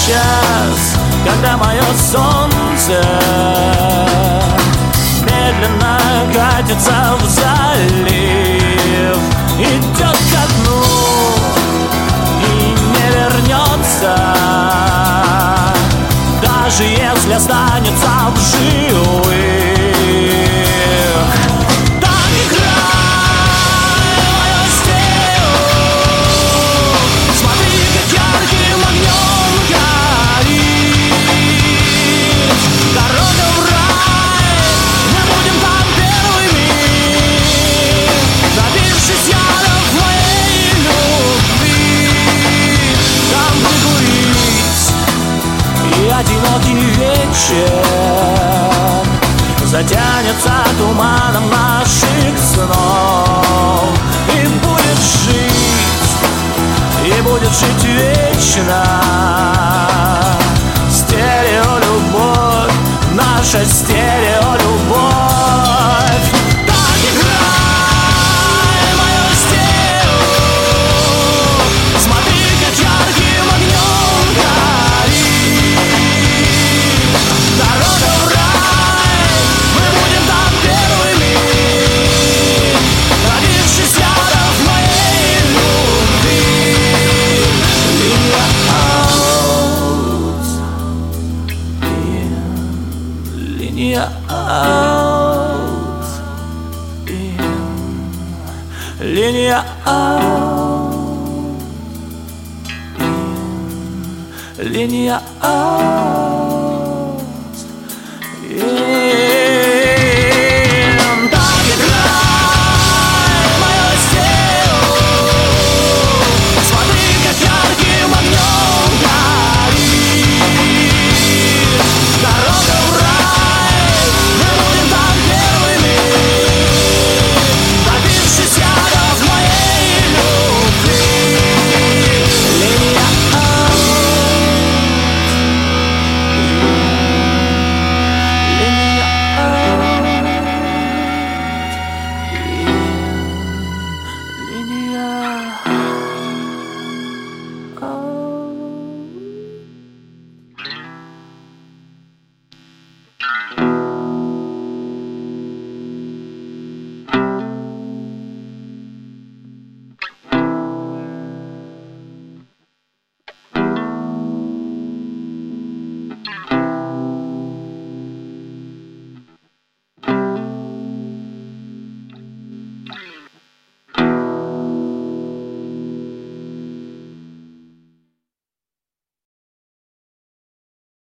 час, когда мое солнце медленно катится в залив, идет ко дну и не вернется, даже если останется в живых. Так играй мою стену, смотри, как ярким огнем горит дорога в рай. Мы будем там первыми, напившись ядов моей любви. Там прикурить, и одинокий вечер затянется туманом наших снов. И будет жить вечно стереолюбовь, наша стереолюбовь. Так играй мою стену, смотри, как ярким огнем горит дорога в рай. Мы будем там первыми, напившись ядов моей любви. Линия аут, линия аут, линия аут.